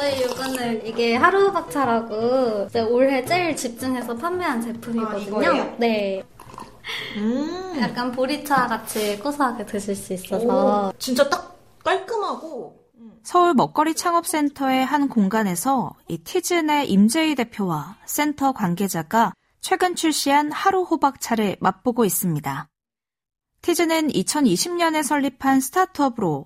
저희 요거는 이게 하루박차라고 이제 올해 제일 집중해서 판매한 제품이거든요. 네. 약간 보리차 같이 고소하게 드실 수 있어서. 진짜 딱 깔끔하고. 서울 먹거리 창업센터의 한 공간에서 이 티즌의 임재희 대표와 센터 관계자가 최근 출시한 하루 호박차를 맛보고 있습니다. 티즌은 2020년에 설립한 스타트업으로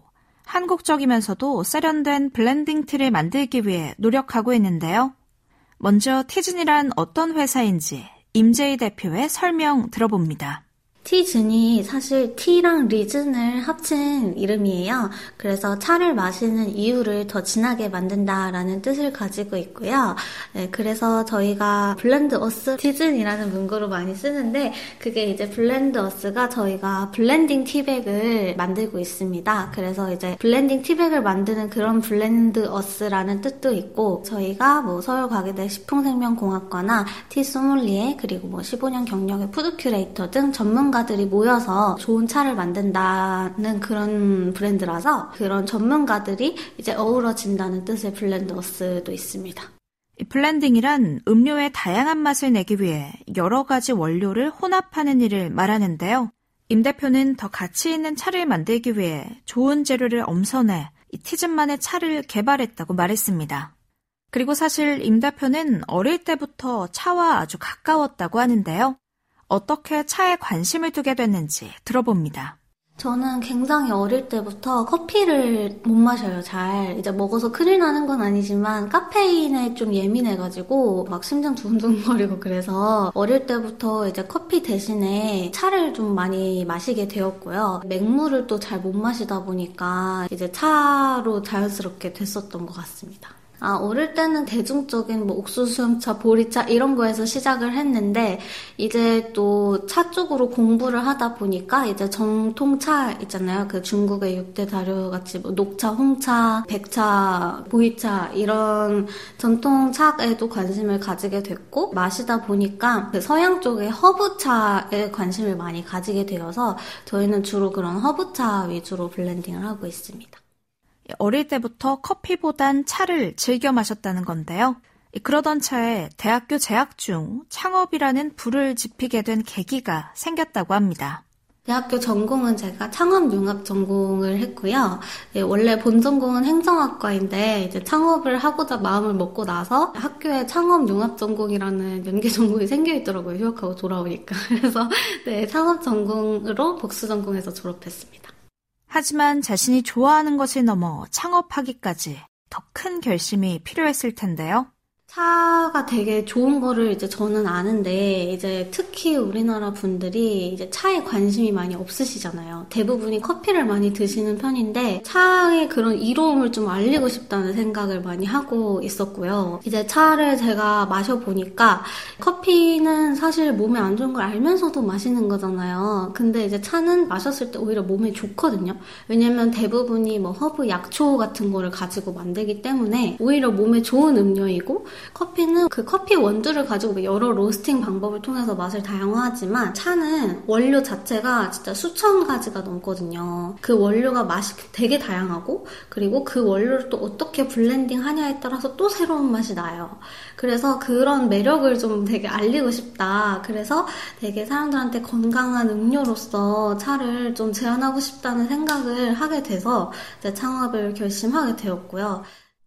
한국적이면서도 세련된 블렌딩 티를 만들기 위해 노력하고 있는데요. 먼저 티즌이란 어떤 회사인지 임재희 대표의 설명 들어봅니다. 티즌이 사실 티랑 리즌을 합친 이름이에요. 그래서 차를 마시는 이유를 더 진하게 만든다라는 뜻을 가지고 있고요. 네, 그래서 저희가 블렌드 어스 티즌이라는 문구로 많이 쓰는데 그게 이제 블렌드 어스가 저희가 블렌딩 티백을 만들고 있습니다. 그래서 이제 블렌딩 티백을 만드는 그런 블렌드 어스라는 뜻도 있고 저희가 뭐 서울과기대 식품생명공학과나 티 소믈리에 그리고 뭐 15년 경력의 푸드 큐레이터 등 전문가들이 모여서 좋은 차를 만든다는 그런 브랜드라서 그런 전문가들이 이제 어우러진다는 뜻의 블렌드 어스도 있습니다. 이 블렌딩이란 음료의 다양한 맛을 내기 위해 여러 가지 원료를 혼합하는 일을 말하는데요. 임 대표는 더 가치 있는 차를 만들기 위해 좋은 재료를 엄선해 이 티즌만의 차를 개발했다고 말했습니다. 그리고 사실 임 대표는 어릴 때부터 차와 아주 가까웠다고 하는데요. 어떻게 차에 관심을 두게 됐는지 들어봅니다. 저는 굉장히 어릴 때부터 커피를 못 마셔요, 잘. 이제 먹어서 큰일 나는 건 아니지만 카페인에 좀 예민해가지고 막 심장 두근두근거리고 그래서 어릴 때부터 이제 커피 대신에 차를 좀 많이 마시게 되었고요. 맹물을 또 잘 못 마시다 보니까 이제 차로 자연스럽게 됐었던 것 같습니다. 어릴 때는 대중적인 뭐 옥수수차, 보리차 이런 거에서 시작을 했는데 이제 또 차 쪽으로 공부를 하다 보니까 이제 정통차 있잖아요. 그 중국의 6대 다류 같이 뭐 녹차, 홍차, 백차, 보이차 이런 전통차에도 관심을 가지게 됐고 마시다 보니까 그 서양 쪽의 허브차에 관심을 많이 가지게 되어서 저희는 주로 그런 허브차 위주로 블렌딩을 하고 있습니다. 어릴 때부터 커피보단 차를 즐겨 마셨다는 건데요. 그러던 차에 대학교 재학 중 창업이라는 불을 지피게 된 계기가 생겼다고 합니다. 대학교 전공은 제가 창업융합 전공을 했고요. 원래 본 전공은 행정학과인데 이제 창업을 하고자 마음을 먹고 나서 학교에 창업융합 전공이라는 연계 전공이 생겨 있더라고요. 휴학하고 돌아오니까. 그래서 네, 창업 전공으로 복수 전공해서 졸업했습니다. 하지만 자신이 좋아하는 것을 넘어 창업하기까지 더 큰 결심이 필요했을 텐데요. 차가 되게 좋은 거를 이제 저는 아는데 이제 특히 우리나라 분들이 이제 차에 관심이 많이 없으시잖아요. 대부분이 커피를 많이 드시는 편인데 차의 그런 이로움을 좀 알리고 싶다는 생각을 많이 하고 있었고요. 이제 차를 제가 마셔보니까 커피는 사실 몸에 안 좋은 걸 알면서도 마시는 거잖아요. 근데 이제 차는 마셨을 때 오히려 몸에 좋거든요. 왜냐면 대부분이 뭐 허브, 약초 같은 거를 가지고 만들기 때문에 오히려 몸에 좋은 음료이고 커피는 그 커피 원두를 가지고 여러 로스팅 방법을 통해서 맛을 다양화하지만 차는 원료 자체가 진짜 수천 가지가 넘거든요. 그 원료가 맛이 되게 다양하고 그리고 그 원료를 또 어떻게 블렌딩 하냐에 따라서 또 새로운 맛이 나요. 그래서 그런 매력을 좀 되게 알리고 싶다. 그래서 되게 사람들한테 건강한 음료로서 차를 좀 제안하고 싶다는 생각을 하게 돼서 이제 창업을 결심하게 되었고요.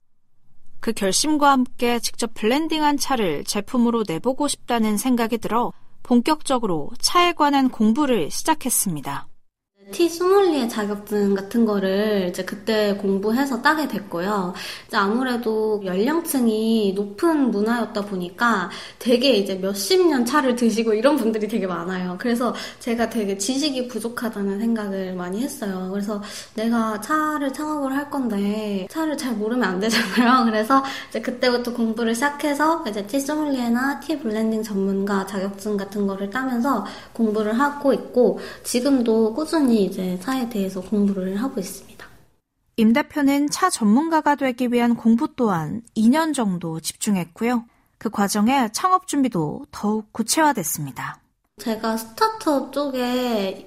그 결심과 함께 직접 블렌딩한 차를 제품으로 내보고 싶다는 생각이 들어 본격적으로 차에 관한 공부를 시작했습니다. 티 소믈리에 자격증 같은 거를 이제 그때 공부해서 따게 됐고요. 이제 아무래도 연령층이 높은 문화였다 보니까 되게 이제 몇십 년 차를 드시고 이런 분들이 되게 많아요. 그래서 제가 되게 지식이 부족하다는 생각을 많이 했어요. 그래서 내가 차를 창업을 할 건데 차를 잘 모르면 안 되잖아요. 그래서 이제 그때부터 공부를 시작해서 이제 티 소믈리에나 티 블렌딩 전문가 자격증 같은 거를 따면서 공부를 하고 있고 지금도 꾸준히 이제 차에 대해서 공부를 하고 있습니다. 임 대표는 차 전문가가 되기 위한 공부 또한 2년 정도 집중했고요. 그 과정에 창업 준비도 더욱 구체화됐습니다. 제가 스타트업 쪽에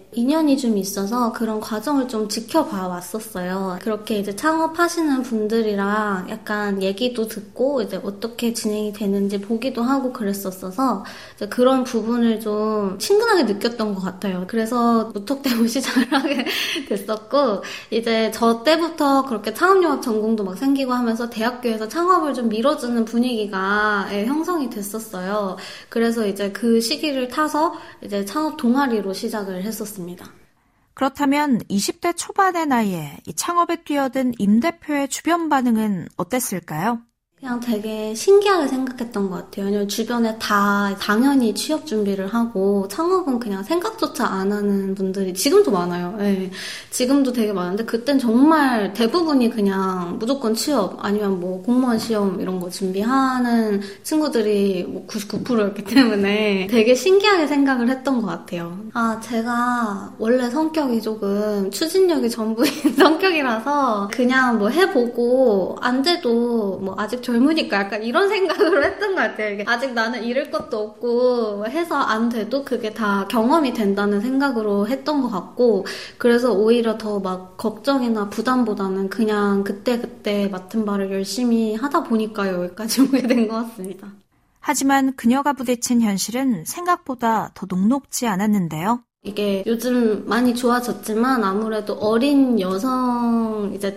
인연이 좀 있어서 그런 과정을 좀 지켜봐 왔었어요. 그렇게 이제 창업하시는 분들이랑 약간 얘기도 듣고 이제 어떻게 진행이 되는지 보기도 하고 그랬었어서 이제 그런 부분을 좀 친근하게 느꼈던 것 같아요. 그래서 무턱대고 시작을 하게 됐었고, 이제 저 때부터 그렇게 창업영업 전공도 막 생기고 하면서 대학교에서 창업을 좀 밀어주는 분위기가 형성이 됐었어요. 그래서 이제 그 시기를 타서 이제 창업 동아리로 시작을 했었습니다. 그렇다면 20대 초반의 나이에 이 창업에 뛰어든 임 대표의 주변 반응은 어땠을까요? 그냥 되게 신기하게 생각했던 것 같아요. 왜냐면 주변에 다 당연히 취업 준비를 하고 창업은 그냥 생각조차 안 하는 분들이 지금도 많아요. 네. 지금도 되게 많은데 그땐 정말 대부분이 그냥 무조건 취업 아니면 뭐 공무원 시험 이런 거 준비하는 친구들이 뭐 99%였기 때문에 되게 신기하게 생각을 했던 것 같아요. 제가 원래 성격이 조금 추진력이 전부인 성격이라서 그냥 뭐 해보고 안 돼도 뭐 아직 젊으니까 약간 이런 생각으로 했던 것 같아요. 이게 아직 나는 잃을 것도 없고 해서 안 돼도 그게 다 경험이 된다는 생각으로 했던 것 같고, 그래서 오히려 더 막 걱정이나 부담보다는 그냥 그때그때 맡은 바를 열심히 하다 보니까 여기까지 오게 된 것 같습니다. 하지만 그녀가 부딪힌 현실은 생각보다 더 녹록지 않았는데요. 이게 요즘 많이 좋아졌지만 아무래도 어린 여성 이제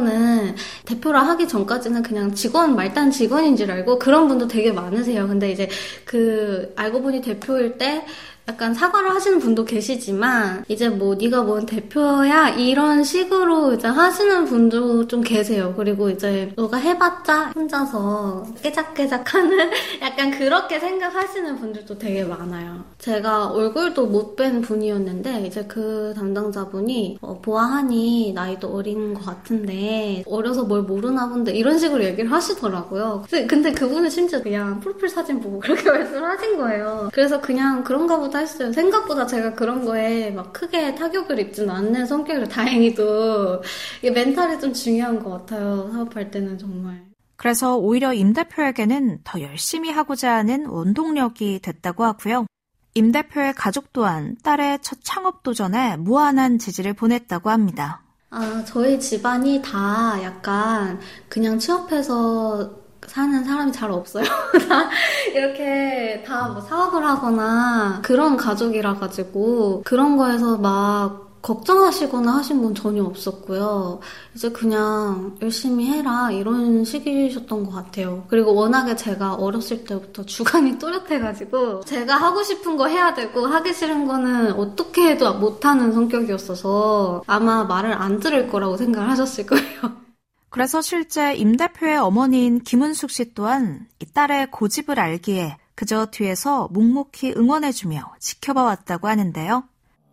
대표를 하기 전까지는 그냥 말단 직원인 줄 알고 그런 분도 되게 많으세요. 근데 이제 알고 보니 대표일 때 약간 사과를 하시는 분도 계시지만 이제 뭐 네가 뭔 대표야 이런 식으로 이제 하시는 분도 좀 계세요. 그리고 이제 너가 해봤자 혼자서 깨작깨작하는 약간 그렇게 생각하시는 분들도 되게 많아요. 제가 얼굴도 못 뵌 분이었는데 이제 그 담당자분이 보아하니 나이도 어린 것 같은데 어려서 뭘 모르나 본데 이런 식으로 얘기를 하시더라고요. 근데 그분은 심지어 그냥 프로필 사진 보고 그렇게 말씀을 하신 거예요. 그래서 그냥 그런가 보다 했어요. 생각보다 제가 그런 거에 막 크게 타격을 입지는 않는 성격이라 다행히도 이게 멘탈이 좀 중요한 것 같아요. 사업할 때는 정말. 그래서 오히려 임 대표에게는 더 열심히 하고자 하는 원동력이 됐다고 하고요. 임 대표의 가족 또한 딸의 첫 창업 도전에 무한한 지지를 보냈다고 합니다. 저희 집안이 다 약간 그냥 취업해서 사는 사람이 잘 없어요. 이렇게 다 뭐 사업을 하거나 그런 가족이라 가지고 그런 거에서 막 걱정하시거나 하신 분 전혀 없었고요. 이제 그냥 열심히 해라 이런 식이셨던 것 같아요. 그리고 워낙에 제가 어렸을 때부터 주관이 또렷해가지고 제가 하고 싶은 거 해야 되고 하기 싫은 거는 어떻게 해도 못하는 성격이었어서 아마 말을 안 들을 거라고 생각을 하셨을 거예요. 그래서 실제 임 대표의 어머니인 김은숙 씨 또한 이 딸의 고집을 알기에 그저 뒤에서 묵묵히 응원해주며 지켜봐 왔다고 하는데요.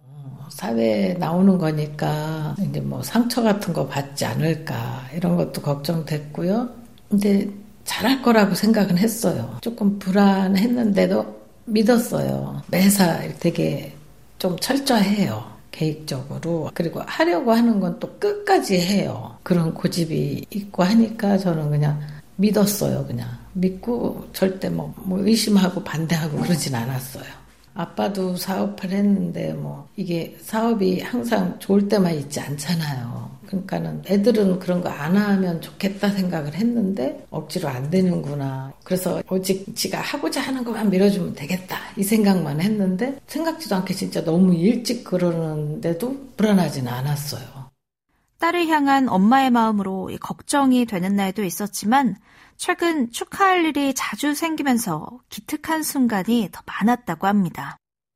사회에 나오는 거니까 이제 뭐 상처 같은 거 받지 않을까 이런 것도 걱정됐고요. 근데 잘할 거라고 생각은 했어요. 조금 불안했는데도 믿었어요. 매사 되게 좀 철저해요. 계획적으로. 그리고 하려고 하는 건 또 끝까지 해요. 그런 고집이 있고 하니까 저는 그냥 믿었어요. 그냥 믿고 절대 뭐 의심하고 반대하고 그러진 않았어요. 아빠도 사업을 했는데 이게 사업이 항상 좋을 때만 있지 않잖아요. 그러니까는 애들은 그런 거 안 하면 좋겠다 생각을 했는데 억지로 안 되는구나. 그래서 오직 지가 하고자 하는 것만 밀어주면 되겠다 이 생각만 했는데 생각지도 않게 진짜 너무 일찍 그러는데도 불안하지는 않았어요. 딸을 향한 엄마의 마음으로 걱정이 되는 날도 있었지만 최근 축하할 일이 자주 생기면서 기특한 순간이 더 많았다고 합니다.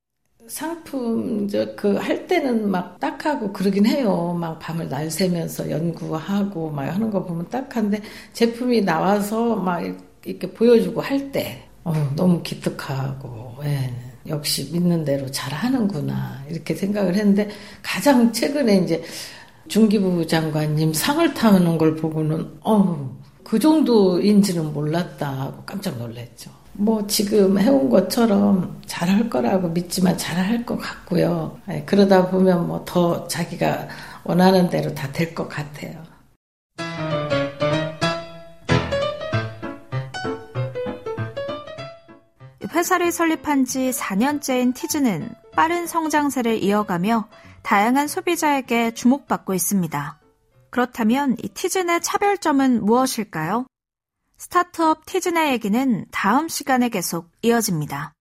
상품 할 때는 막 딱하고 그러긴 해요. 막 밤을 날 새면서 연구하고 막 하는 거 보면 딱한데 제품이 나와서 막 이렇게 보여주고 할 때 너무 기특하고 역시 믿는 대로 잘 하는구나 이렇게 생각을 했는데 가장 최근에 이제 중기부 장관님 상을 타는 걸 보고는 그 정도인지는 몰랐다 하고 깜짝 놀랐죠. 지금 해온 것처럼 잘할 거라고 믿지만 잘할 것 같고요. 그러다 보면 더 자기가 원하는 대로 다 될 것 같아요. 회사를 설립한 지 4년째인 티즈는 빠른 성장세를 이어가며 다양한 소비자에게 주목받고 있습니다. 그렇다면 이 티즌의 차별점은 무엇일까요? 스타트업 티즌의 얘기는 다음 시간에 계속 이어집니다.